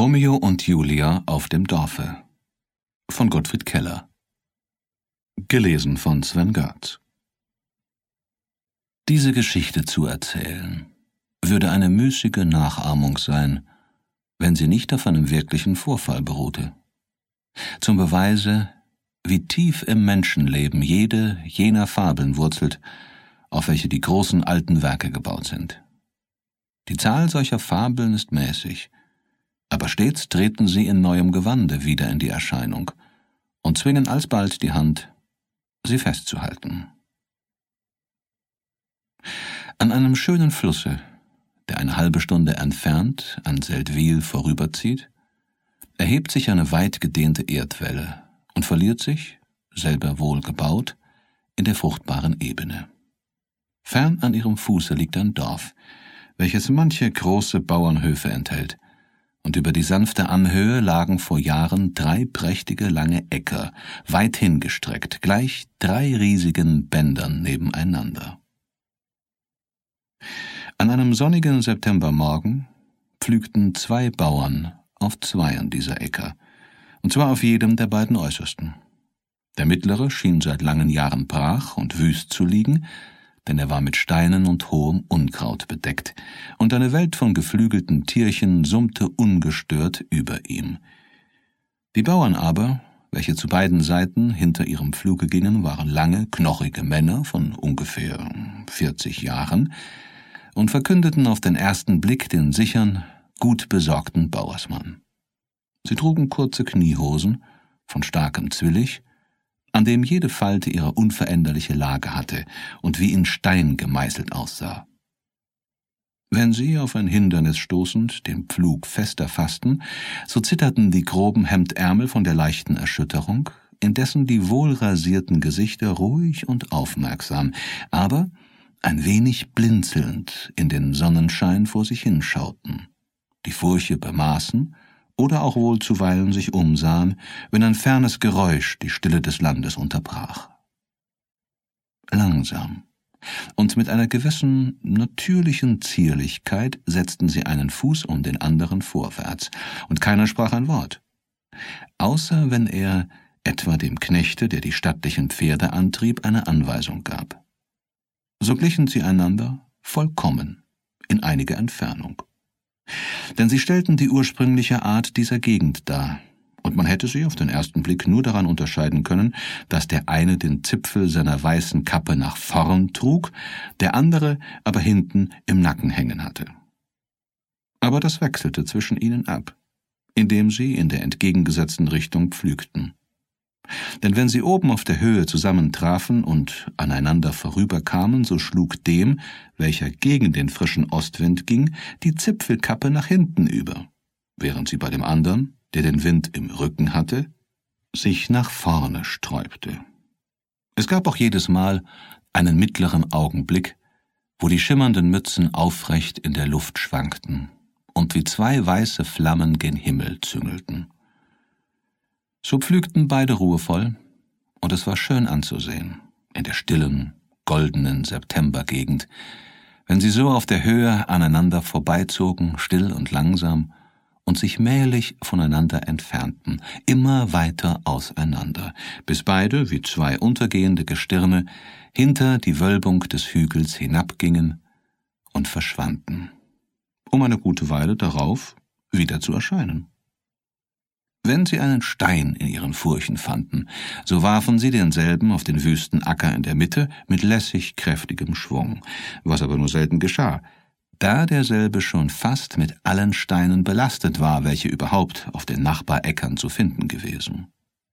Romeo und Julia auf dem Dorfe von Gottfried Keller. Gelesen von Sven Görtz. Diese Geschichte zu erzählen, würde eine müßige Nachahmung sein, wenn sie nicht auf einem wirklichen Vorfall beruhte. Zum Beweise, wie tief im Menschenleben jede jener Fabeln wurzelt, auf welche die großen alten Werke gebaut sind. Die Zahl solcher Fabeln ist mäßig, aber stets treten sie in neuem Gewande wieder in die Erscheinung und zwingen alsbald die Hand, sie festzuhalten. An einem schönen Flusse, der eine halbe Stunde entfernt an Seldwyl vorüberzieht, erhebt sich eine weit gedehnte Erdwelle und verliert sich, selber wohl gebaut, in der fruchtbaren Ebene. Fern an ihrem Fuße liegt ein Dorf, welches manche große Bauernhöfe enthält, und über die sanfte Anhöhe lagen vor Jahren 3 prächtige lange Äcker, weit hingestreckt, gleich 3 riesigen Bändern nebeneinander. An einem sonnigen Septembermorgen pflügten 2 Bauern auf 2 dieser Äcker, und zwar auf jedem der beiden äußersten. Der mittlere schien seit langen Jahren brach und wüst zu liegen, denn er war mit Steinen und hohem Unkraut bedeckt, und eine Welt von geflügelten Tierchen summte ungestört über ihm. Die Bauern aber, welche zu beiden Seiten hinter ihrem Pfluge gingen, waren lange, knochige Männer von ungefähr 40 Jahren und verkündeten auf den ersten Blick den sichern, gut besorgten Bauersmann. Sie trugen kurze Kniehosen von starkem Zwillich, an dem jede Falte ihre unveränderliche Lage hatte und wie in Stein gemeißelt aussah. Wenn sie, auf ein Hindernis stoßend, den Pflug fester fassten, so zitterten die groben Hemdärmel von der leichten Erschütterung, indessen die wohlrasierten Gesichter ruhig und aufmerksam, aber ein wenig blinzelnd in den Sonnenschein vor sich hinschauten, die Furche bemaßen oder auch wohl zuweilen sich umsahen, wenn ein fernes Geräusch die Stille des Landes unterbrach. Langsam und mit einer gewissen natürlichen Zierlichkeit setzten sie einen Fuß um den anderen vorwärts, und keiner sprach ein Wort, außer wenn er etwa dem Knechte, der die stattlichen Pferde antrieb, eine Anweisung gab. So glichen sie einander vollkommen in einiger Entfernung. Denn sie stellten die ursprüngliche Art dieser Gegend dar, und man hätte sie auf den ersten Blick nur daran unterscheiden können, dass der eine den Zipfel seiner weißen Kappe nach vorn trug, der andere aber hinten im Nacken hängen hatte. Aber das wechselte zwischen ihnen ab, indem sie in der entgegengesetzten Richtung pflügten. Denn wenn sie oben auf der Höhe zusammentrafen und aneinander vorüberkamen, so schlug dem, welcher gegen den frischen Ostwind ging, die Zipfelkappe nach hinten über, während sie bei dem anderen, der den Wind im Rücken hatte, sich nach vorne sträubte. Es gab auch jedes Mal einen mittleren Augenblick, wo die schimmernden Mützen aufrecht in der Luft schwankten und wie 2 weiße Flammen gen Himmel züngelten. So pflügten beide ruhevoll, und es war schön anzusehen, in der stillen, goldenen Septembergegend, wenn sie so auf der Höhe aneinander vorbeizogen, still und langsam, und sich mählich voneinander entfernten, immer weiter auseinander, bis beide, wie 2 untergehende Gestirne, hinter die Wölbung des Hügels hinabgingen und verschwanden, um eine gute Weile darauf wieder zu erscheinen. Wenn sie einen Stein in ihren Furchen fanden, so warfen sie denselben auf den wüsten Acker in der Mitte mit lässig kräftigem Schwung, was aber nur selten geschah, da derselbe schon fast mit allen Steinen belastet war, welche überhaupt auf den Nachbaräckern zu finden gewesen.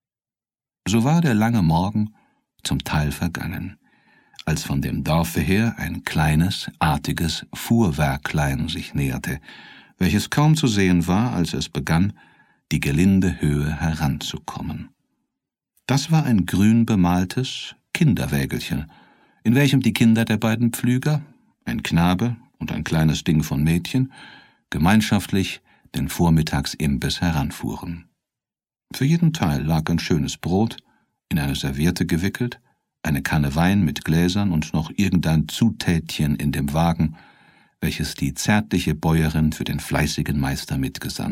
So war der lange Morgen zum Teil vergangen, als von dem Dorfe her ein kleines, artiges Fuhrwerklein sich näherte, welches kaum zu sehen war, als es begann, die gelinde Höhe heranzukommen. Das war ein grün bemaltes Kinderwägelchen, in welchem die Kinder der beiden Pflüger, ein Knabe und ein kleines Ding von Mädchen, gemeinschaftlich den Vormittagsimbiss heranfuhren. Für jeden Teil lag ein schönes Brot, in eine Serviette gewickelt, eine Kanne Wein mit Gläsern und noch irgendein Zutätchen in dem Wagen, welches die zärtliche Bäuerin für den fleißigen Meister mitgesandt